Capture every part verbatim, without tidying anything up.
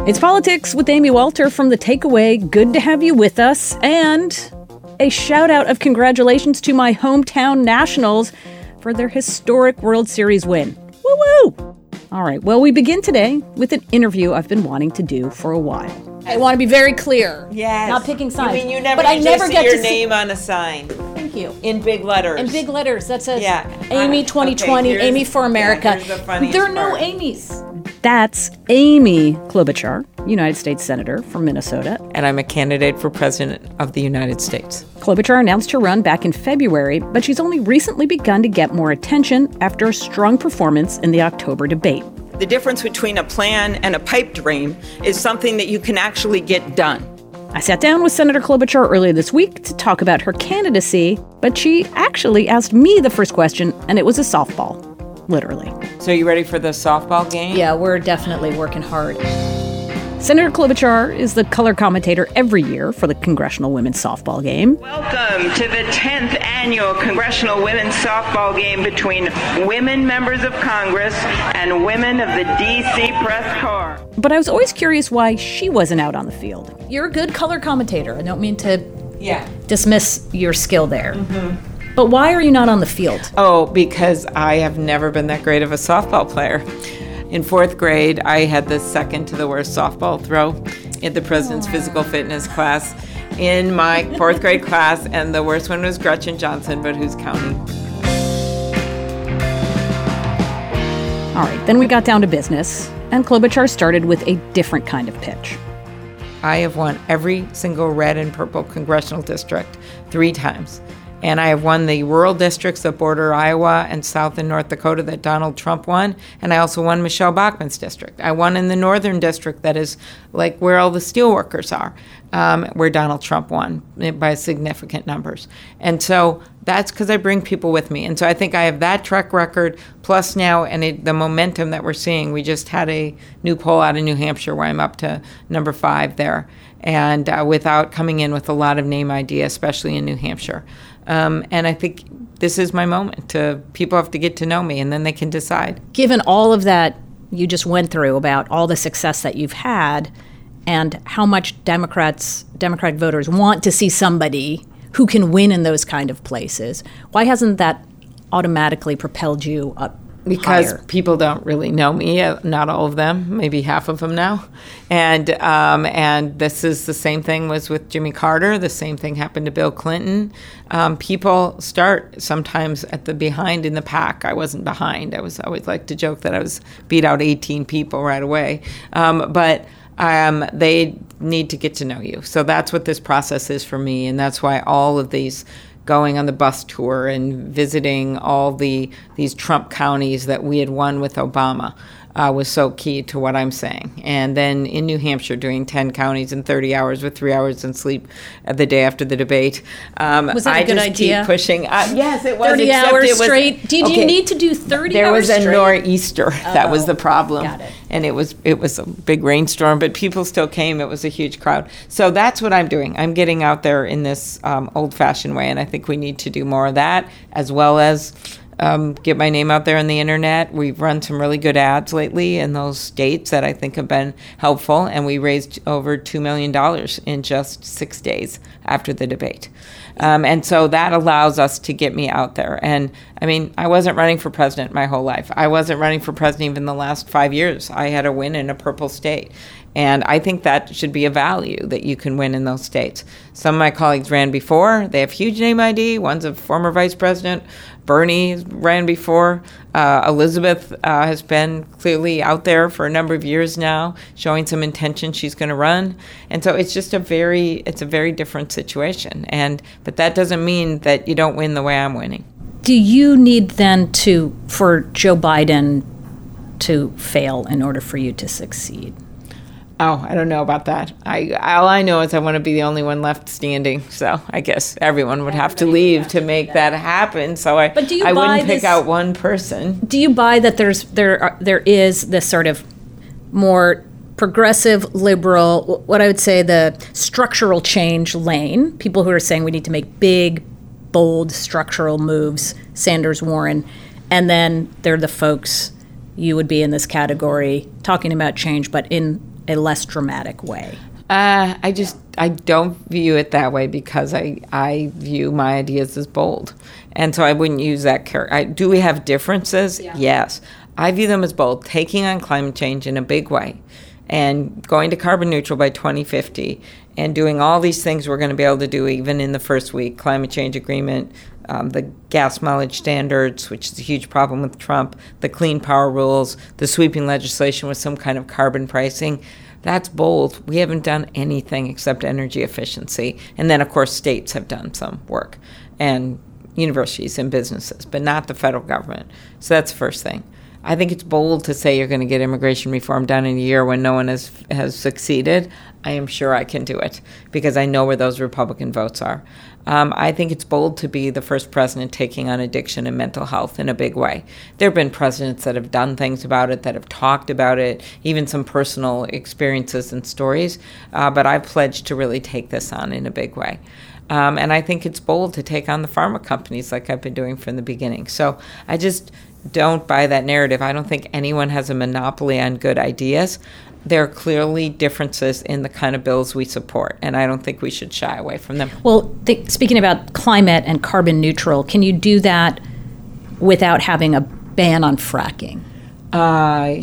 It's Politics with Amy Walter from The Takeaway. Good to have you with us. And a shout out of congratulations to my hometown Nationals for their historic World Series win. Woo-woo! All right, well, we begin today with an interview I've been wanting to do for a while. I want to be very clear. Yes. Not picking sides. You mean you never, but I never see get your to name see- on a sign? Thank you. In big letters. In big letters. That says yeah. Amy twenty twenty, okay, Amy for America. Yeah, here's the funniest there are no part. Amy's. That's Amy Klobuchar, United States Senator from Minnesota. And I'm a candidate for President of the United States. Klobuchar announced her run back in February, but she's only recently begun to get more attention after a strong performance in the October debate. The difference between a plan and a pipe dream is something that you can actually get done. I sat down with Senator Klobuchar earlier this week to talk about her candidacy, but she actually asked me the first question, and it was a softball, literally. So you ready for the softball game? Yeah, we're definitely working hard. Senator Klobuchar is the color commentator every year for the Congressional Women's Softball Game. Welcome to the tenth annual Congressional Women's Softball Game between women members of Congress and women of the D C Press Corps. But I was always curious why she wasn't out on the field. You're a good color commentator. I don't mean to Yeah. dismiss your skill there. Mm-hmm. But why are you not on the field? Oh, because I have never been that great of a softball player. In fourth grade, I had the second to the worst softball throw in the president's physical fitness class in my fourth grade class, and the worst one was Gretchen Johnson, but who's counting? All right, then we got down to business, and Klobuchar started with a different kind of pitch. I have won every single red and purple congressional district three times. And I have won the rural districts that border Iowa and South and North Dakota that Donald Trump won. And I also won Michelle Bachmann's district. I won in the northern district that is like where all the steelworkers are, um, where Donald Trump won by significant numbers. And so that's because I bring people with me. And so I think I have that track record, plus now and it, the momentum that we're seeing. We just had a new poll out of New Hampshire where I'm up to number five there. And uh, without coming in with a lot of name idea, especially in New Hampshire. Um, and I think this is my moment. To people have to get to know me, and then they can decide. Given all of that you just went through about all the success that you've had and how much Democrats, Democratic voters want to see somebody who can win in those kind of places, why hasn't that automatically propelled you up Because higher? People don't really know me, uh, not all of them, maybe half of them now. And um, and this is the same thing was with Jimmy Carter. The same thing happened to Bill Clinton. Um, people start sometimes at the behind in the pack. I wasn't behind. I was I always like to joke that I was beat out eighteen people right away. Um, but um, they need to get to know you. So that's what this process is for me. And that's why all of these going on the bus tour and visiting all the these Trump counties that we had won with Obama uh, was so key to what I'm saying. And then in New Hampshire, doing ten counties in thirty hours with three hours in sleep the day after the debate. Um, Was that a I good just idea? keep pushing. Uh, yes, it was. thirty except hours it was, straight? Did okay, you need to do thirty there hours was a straight? nor'easter. That was Oh, the problem. got it. And it was it was a big rainstorm, but people still came. It was a huge crowd. So that's what I'm doing. I'm getting out there in this um, old-fashioned way, and I think we need to do more of that, as well as um, get my name out there on the internet. We've run some really good ads lately in those states that I think have been helpful, and we raised over two million dollars in just six days after the debate. Um, and so that allows us to get me out there. And I mean, I wasn't running for president my whole life. I wasn't running for president even the last five years. I had a win in a purple state. And I think that should be a value that you can win in those states. Some of my colleagues ran before. They have huge name I D. One's a former vice president. Bernie ran before. Uh, Elizabeth uh, has been clearly out there for a number of years now, showing some intention she's going to run. And so it's just a very, it's a very different situation. And but that doesn't mean that you don't win the way I'm winning. Do you need then to, for Joe Biden to fail in order for you to succeed? Oh, I don't know about that. I all I know is I want to be the only one left standing. So I guess everyone would have to leave to make that happen. So I, But do you I buy wouldn't pick this- out one person. Do you buy that there's there are, there is this sort of more progressive, liberal, what I would say the structural change lane, people who are saying we need to make big, bold structural moves, Sanders, Warren, and then they're the folks, you would be in this category, talking about change, but in a less dramatic way? Uh, I just, I don't view it that way because I, I view my ideas as bold. And so I wouldn't use that character. Do we have differences? Yeah. Yes. I view them as bold, taking on climate change in a big way and going to carbon neutral by twenty fifty and doing all these things we're going to be able to do even in the first week, climate change agreement, um, the gas mileage standards, which is a huge problem with Trump, the clean power rules, the sweeping legislation with some kind of carbon pricing. That's bold. We haven't done anything except energy efficiency. And then, of course, states have done some work, and universities and businesses, but not the federal government. So that's the first thing. I think it's bold to say you're going to get immigration reform done in a year when no one has has succeeded. I am sure I can do it because I know where those Republican votes are. Um, I think it's bold to be the first president taking on addiction and mental health in a big way. There have been presidents that have done things about it, that have talked about it, even some personal experiences and stories, uh, but I've pledged to really take this on in a big way. Um, and I think it's bold to take on the pharma companies like I've been doing from the beginning. So I just don't buy that narrative. I don't think anyone has a monopoly on good ideas. There are clearly differences in the kind of bills we support, and I don't think we should shy away from them. Well, th- speaking about climate and carbon neutral, can you do that without having a ban on fracking? Uh,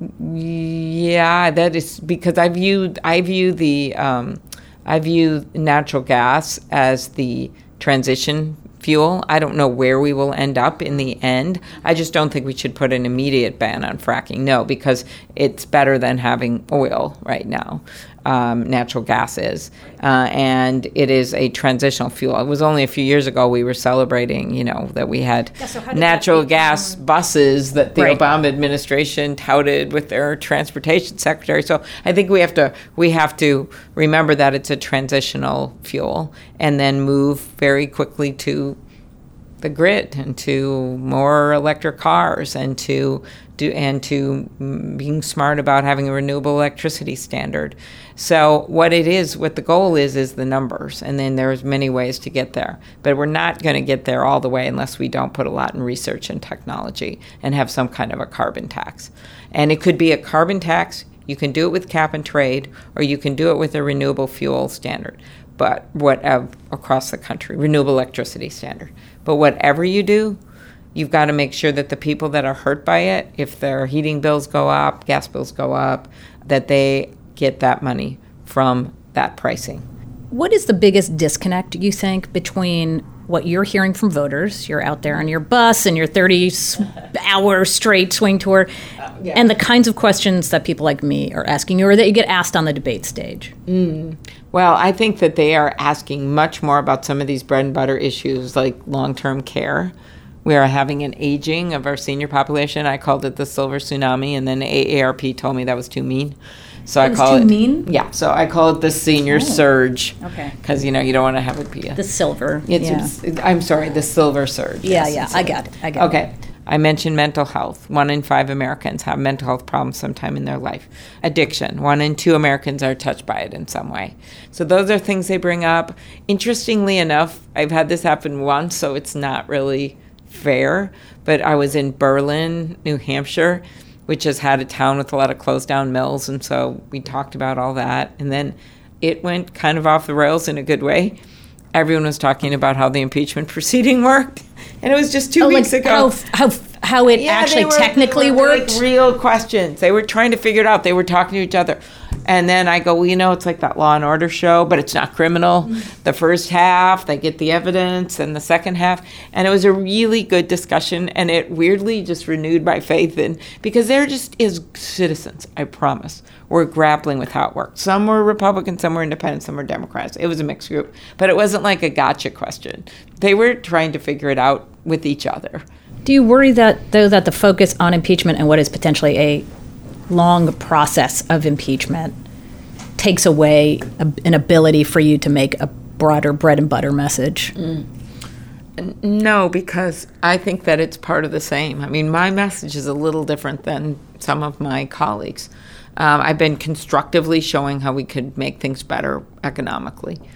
yeah, that is because I view I view the um, I view natural gas as the transition fuel. I don't know where we will end up in the end. I just don't think we should put an immediate ban on fracking. No, because it's better than having oil right now. Um, natural gas is. Uh, and it is a transitional fuel. It was only a few years ago we were celebrating, you know, that we had yeah, so natural gas buses that the right. Obama administration touted with their transportation secretary. So I think we have to we have to remember that it's a transitional fuel and then move very quickly to the grid and to more electric cars and to do and to being smart about having a renewable electricity standard. So what it is, what the goal is, is the numbers, and then there's many ways to get there. But we're not going to get there all the way unless we don't put a lot in research and technology and have some kind of a carbon tax. And it could be a carbon tax. You can do it with cap and trade, or you can do it with a renewable fuel standard. But what uh, across the country, renewable electricity standard. But whatever you do, you've got to make sure that the people that are hurt by it, if their heating bills go up, gas bills go up, that they get that money from that pricing. What is the biggest disconnect, you think, between what you're hearing from voters, you're out there on your bus and your thirty-hour straight swing tour, uh, yeah. and the kinds of questions that people like me are asking you or that you get asked on the debate stage? Mm. Well, I think that they are asking much more about some of these bread and butter issues like long-term care. We are having an aging of our senior population. I called it the silver tsunami, and then A A R P told me that was too mean. So it I call too it mean? Yeah, so I call it the senior oh. surge. Okay. Because you know you don't want to have it be a, the silver. It's, yeah. it's, I'm sorry, the silver surge. Yeah, yes, yeah, so. I got it. I got okay. it. Okay. I mentioned mental health. One in five Americans have mental health problems sometime in their life. Addiction. One in two Americans are touched by it in some way. So those are things they bring up. Interestingly enough, I've had this happen once, so it's not really fair, but I was in Berlin, New Hampshire, which has had a town with a lot of closed down mills, and so we talked about all that, and then it went kind of off the rails in a good way. Everyone was talking about how the impeachment proceeding worked, and it was just two oh, weeks like ago. How, how, how it yeah, actually were, technically were worked? Like real questions. They were trying to figure it out. They were talking to each other. And then I go, well, you know, it's like that Law and Order show, but it's not criminal. Mm-hmm. The first half, they get the evidence, and the second half. And it was a really good discussion, and it weirdly just renewed my faith in, because they're just as citizens, I promise, were grappling with how it worked. Some were Republicans, some were independents, some were Democrats. It was a mixed group. But it wasn't like a gotcha question. They were trying to figure it out with each other. Do you worry that, though, that the focus on impeachment and what is potentially a long process of impeachment takes away a, an ability for you to make a broader bread and butter message? Mm. No, because I think that it's part of the same. I mean, my message is a little different than some of my colleagues. Um, I've been constructively showing how we could make things better economically.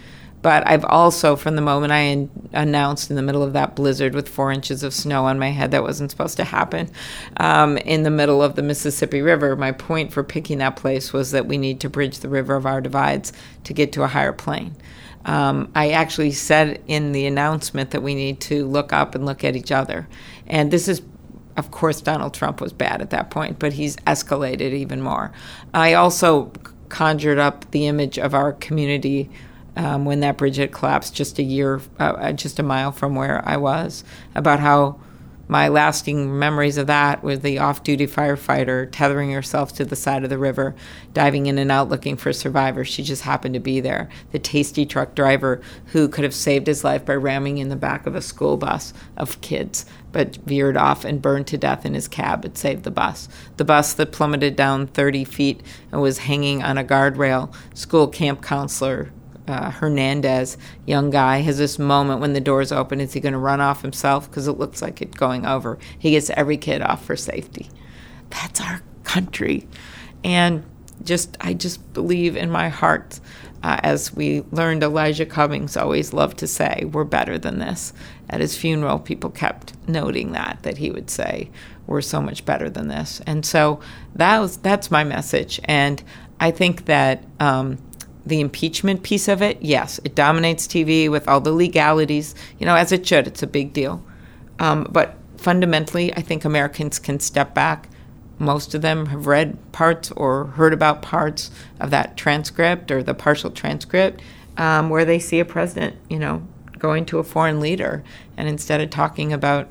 But I've also, from the moment I an- announced in the middle of that blizzard with four inches of snow on my head that wasn't supposed to happen, um, in the middle of the Mississippi River, my point for picking that place was that we need to bridge the river of our divides to get to a higher plane. Um, I actually said in the announcement that we need to look up and look at each other. And this is, of course, Donald Trump was bad at that point, but he's escalated even more. I also conjured up the image of our community um, when that bridge had collapsed just a year, uh, just a mile from where I was, about how my lasting memories of that were the off-duty firefighter tethering herself to the side of the river, diving in and out looking for survivors. She just happened to be there. The tasty truck driver who could have saved his life by ramming in the back of a school bus of kids, but veered off and burned to death in his cab but saved the bus. The bus that plummeted down thirty feet and was hanging on a guardrail. School camp counselor Uh, Hernandez, young guy, has this moment when the doors open. Is he going to run off himself? Because it looks like it's going over. He gets every kid off for safety. That's our country. And just, I just believe in my heart, uh, as we learned Elijah Cummings always loved to say, we're better than this. At his funeral, people kept noting that, that he would say, we're so much better than this. And so that was, that's my message. And I think that um, the impeachment piece of it, yes, it dominates T V with all the legalities, you know, as it should. It's a big deal. Um, but fundamentally, I think Americans can step back. Most of them have read parts or heard about parts of that transcript or the partial transcript um, where they see a president, you know, going to a foreign leader. And instead of talking about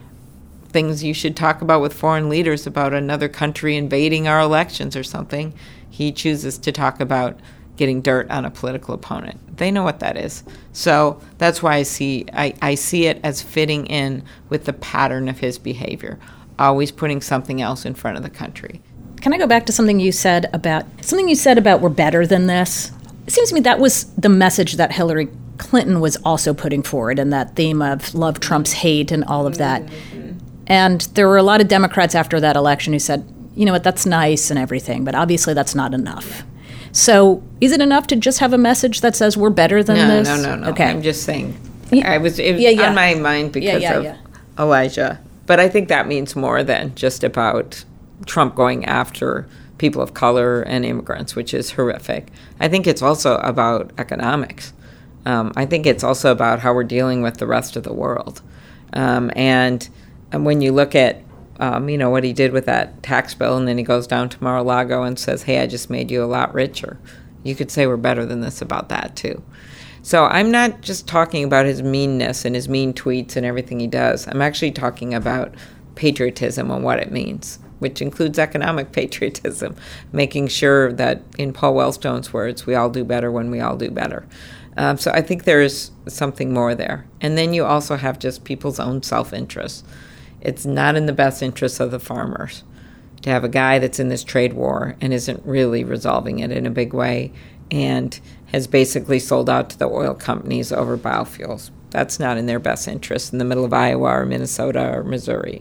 things you should talk about with foreign leaders about another country invading our elections or something, he chooses to talk about getting dirt on a political opponent. They know what that is. So that's why I see I, I see it as fitting in with the pattern of his behavior, always putting something else in front of the country. Can I go back to something you said about something you said about we're better than this? It seems to me that was the message that Hillary Clinton was also putting forward, and that theme of love trumps hate and all of that. Mm-hmm. And there were a lot of Democrats after that election who said, you know what, that's nice and everything, but obviously that's not enough. So is it enough to just have a message that says we're better than no, this? No, no, no. Okay. I'm just saying. I was, it was yeah, yeah. on my mind because yeah, yeah, of yeah. Elijah. But I think that means more than just about Trump going after people of color and immigrants, which is horrific. I think it's also about economics. Um, I think it's also about how we're dealing with the rest of the world. Um, and, and when you look at Um, you know, what he did with that tax bill, and then he goes down to Mar-a-Lago and says, hey, I just made you a lot richer. You could say we're better than this about that, too. So I'm not just talking about his meanness and his mean tweets and everything he does. I'm actually talking about patriotism and what it means, which includes economic patriotism, making sure that, in Paul Wellstone's words, we all do better when we all do better. Um, so I think there's something more there. And then you also have just people's own self-interest. It's not in the best interest of the farmers to have a guy that's in this trade war and isn't really resolving it in a big way and has basically sold out to the oil companies over biofuels. That's not in their best interest in the middle of Iowa or Minnesota or Missouri.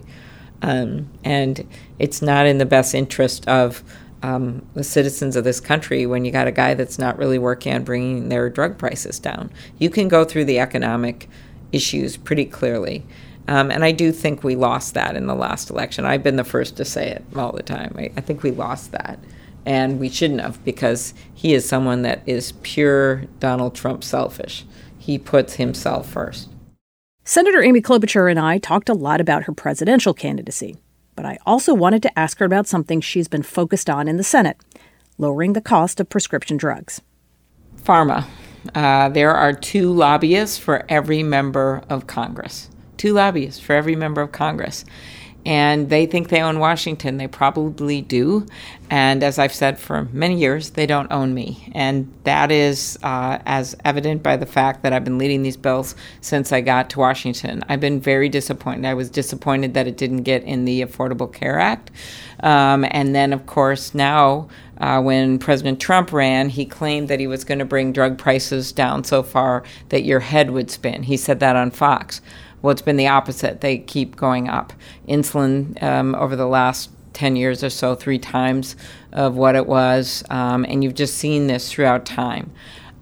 Um, and it's not in the best interest of um, the citizens of this country when you got a guy that's not really working on bringing their drug prices down. You can go through the economic issues pretty clearly. Um, and I do think we lost that in the last election. I've been the first to say it all the time. I, I think we lost that. And we shouldn't have, because he is someone that is pure Donald Trump selfish. He puts himself first. Senator Amy Klobuchar and I talked a lot about her presidential candidacy. But I also wanted to ask her about something she's been focused on in the Senate, lowering the cost of prescription drugs. Pharma. Uh, there are two lobbyists for every member of Congress. Two lobbyists for every member of Congress. And they think they own Washington. They probably do. And as I've said for many years, they don't own me. And that is uh, as evident by the fact that I've been leading these bills since I got to Washington. I've been very disappointed. I was disappointed that it didn't get in the Affordable Care Act. Um, and then, of course, now uh, when President Trump ran, he claimed that he was going to bring drug prices down so far that your head would spin. He said that on Fox. Well, it's been the opposite. They keep going up. Insulin um, over the last ten years or so, three times of what it was. Um, and you've just seen this throughout time.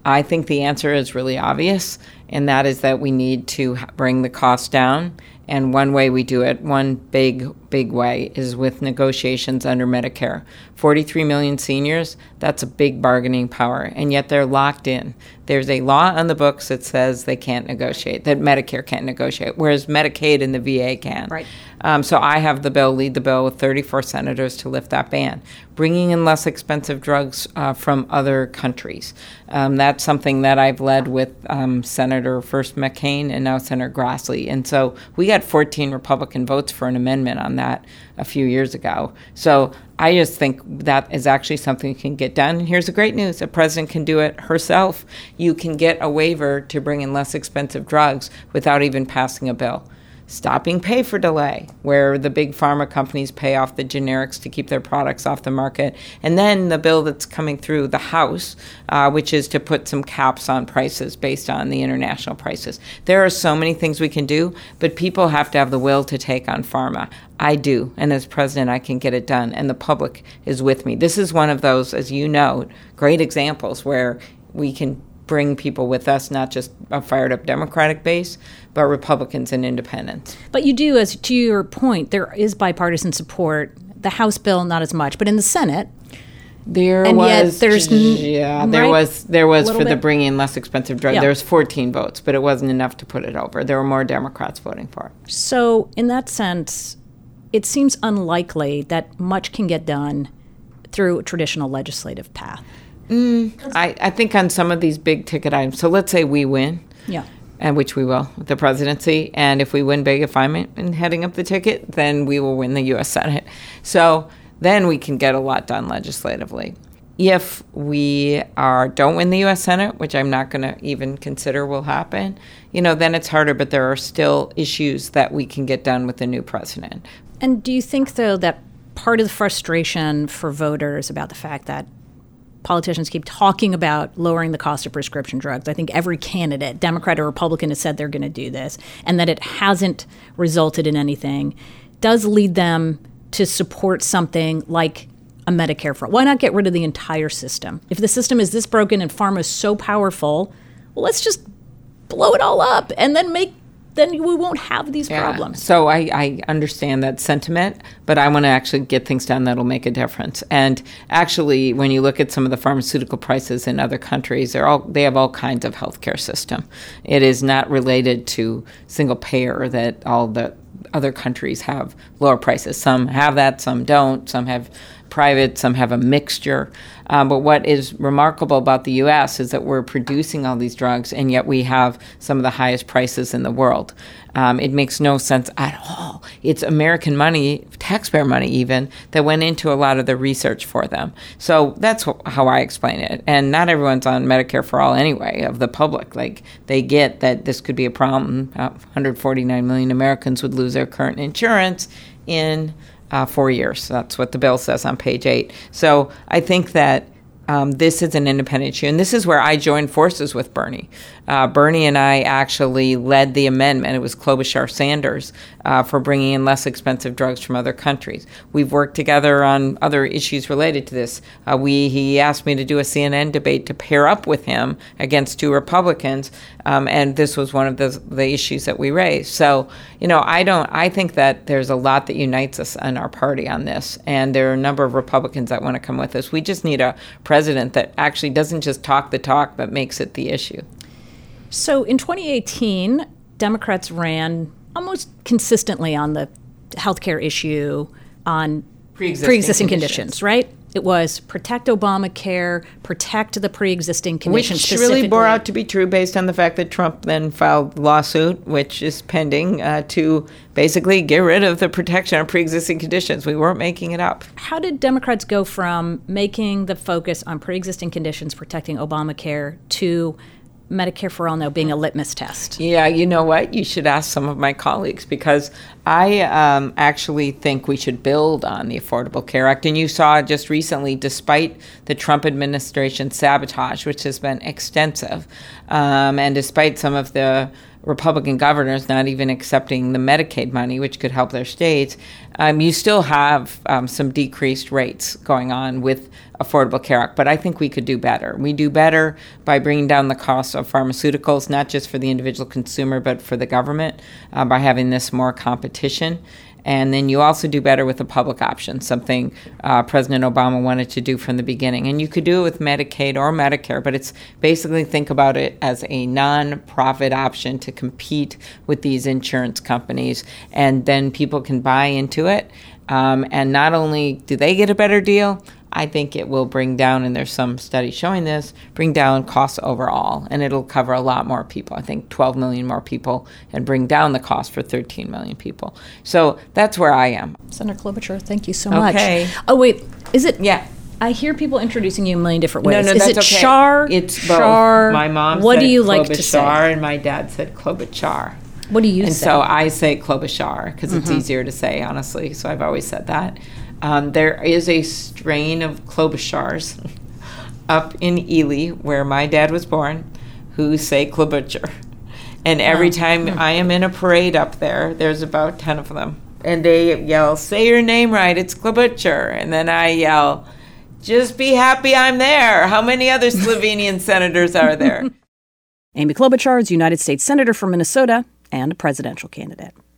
I think the answer is really obvious, and that is that we need to bring the cost down. And one way we do it, one big, big way, is with negotiations under Medicare. forty-three million seniors, that's a big bargaining power, and yet they're locked in. There's a law on the books that says they can't negotiate, that Medicare can't negotiate, whereas Medicaid and the V A can. Right. Um, so I have the bill, lead the bill with thirty-four senators to lift that ban. Bringing in less expensive drugs uh, from other countries. Um, that's something that I've led with um, Senator first McCain and now Senator Grassley. And so we got fourteen Republican votes for an amendment on that a few years ago. So I just think that is actually something you can get done. And here's the great news. The president can do it herself. You can get a waiver to bring in less expensive drugs without even passing a bill. Stopping pay for delay, where the big pharma companies pay off the generics to keep their products off the market. And then the bill that's coming through the House, uh, which is to put some caps on prices based on the international prices. There are so many things we can do, but people have to have the will to take on pharma. I do, and as president, I can get it done, and the public is with me. This is one of those, as you know, great examples where we can bring people with us, not just a fired-up Democratic base, but Republicans and independents. But you do, as to your point, there is bipartisan support. The House bill, not as much, but in the Senate, there and was, yet there's yeah, there right? was there was for bit. the bringing in less expensive drugs. Yeah. There was fourteen votes, but it wasn't enough to put it over. There were more Democrats voting for it. So, in that sense, it seems unlikely that much can get done through a traditional legislative path. Mm, I, I think on some of these big ticket items. So let's say we win. Yeah. And which we will with the presidency. And if we win big, if I'm in heading up the ticket, then we will win the U S Senate. So then we can get a lot done legislatively. If we are don't win the U S Senate, which I'm not going to even consider will happen, you know, then it's harder. But there are still issues that we can get done with the new president. And do you think, though, that part of the frustration for voters about the fact that politicians keep talking about lowering the cost of prescription drugs. I think every candidate, Democrat or Republican, has said they're going to do this, and that it hasn't resulted in anything, does lead them to support something like a Medicare for all. Why not get rid of the entire system? If the system is this broken and pharma is so powerful, well, let's just blow it all up and then make then we won't have these yeah. problems. So I, I understand that sentiment, but I want to actually get things done that'll make a difference. And actually, when you look at some of the pharmaceutical prices in other countries, they're all they have all kinds of healthcare system. It is not related to single payer that all the other countries have lower prices. Some have that, some don't. Some have private, some have a mixture. Um, but what is remarkable about the U S is that we're producing all these drugs, and yet we have some of the highest prices in the world. Um, it makes no sense at all. It's American money, taxpayer money even, that went into a lot of the research for them. So that's wh- how I explain it. And not everyone's on Medicare for all anyway, of the public. Like, they get that this could be a problem. Uh, one hundred forty-nine million Americans would lose their current insurance in Uh, four years. That's what the bill says on page eight. So I think that um, this is an independent issue, and this is where I joined forces with Bernie. Uh, Bernie and I actually led the amendment. It was Klobuchar Sanders uh, for bringing in less expensive drugs from other countries. We've worked together on other issues related to this. Uh, we he asked me to do a C N N debate to pair up with him against two Republicans, um, and this was one of the the issues that we raised. So, you know, I don't. I think that there's a lot that unites us in our party on this, and there are a number of Republicans that want to come with us. We just need a president that actually doesn't just talk the talk, but makes it the issue. So in twenty eighteen, Democrats ran almost consistently on the healthcare issue on Pre-existing, pre-existing conditions. conditions, right? It was protect Obamacare, protect the pre-existing conditions. Which really bore out to be true based on the fact that Trump then filed a lawsuit, which is pending, uh, to basically get rid of the protection of pre-existing conditions. We weren't making it up. How did Democrats go from making the focus on pre-existing conditions, protecting Obamacare, to Medicare for All now being a litmus test? Yeah, you know what? You should ask some of my colleagues, because I um, actually think we should build on the Affordable Care Act. And you saw just recently, despite the Trump administration's sabotage, which has been extensive, um, and despite some of the Republican governors not even accepting the Medicaid money, which could help their states, um, you still have um, some decreased rates going on with Affordable Care Act. But I think we could do better. We do better by bringing down the cost of pharmaceuticals, not just for the individual consumer, but for the government, uh, by having this more competition. And then you also do better with the public option, something uh, President Obama wanted to do from the beginning. And you could do it with Medicaid or Medicare, but it's basically think about it as a non-profit option to compete with these insurance companies. And then people can buy into it. Um, and not only do they get a better deal, I think it will bring down, and there's some studies showing this, bring down costs overall, and it'll cover a lot more people. I think twelve million more people, and bring down the cost for thirteen million people. So that's where I am. Senator Klobuchar, thank you so much. Okay. Oh, wait, is it? Yeah. I hear people introducing you a million different ways. No, no, is that's it okay. Char? It's Char? both. My mom what said do you like to say? Klobuchar, and my dad said Klobuchar. What do you and say? And so I say Klobuchar because it's Mm-hmm. easier to say, honestly. So I've always said that. Um, there is a strain of Klobuchars up in Ely, where my dad was born, who say Klobuchar. And every time I am in a parade up there, there's about ten of them. And they yell, say your name right, it's Klobuchar. And then I yell, just be happy I'm there. How many other Slovenian senators are there? Amy Klobuchar is United States Senator from Minnesota and a presidential candidate.